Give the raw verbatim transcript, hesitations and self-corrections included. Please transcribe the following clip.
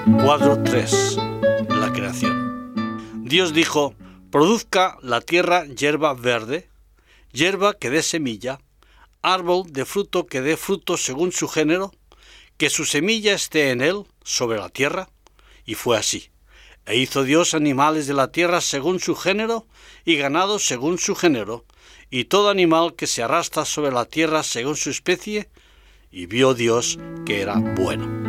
cuatro tres. La creación. Dios dijo: produzca la tierra hierba verde, hierba que dé semilla, árbol de fruto que dé fruto según su género, que su semilla esté en él, sobre la tierra. Y fue así. E hizo Dios animales de la tierra según su género, y ganado según su género, y todo animal que se arrastra sobre la tierra según su especie, y vio Dios que era bueno.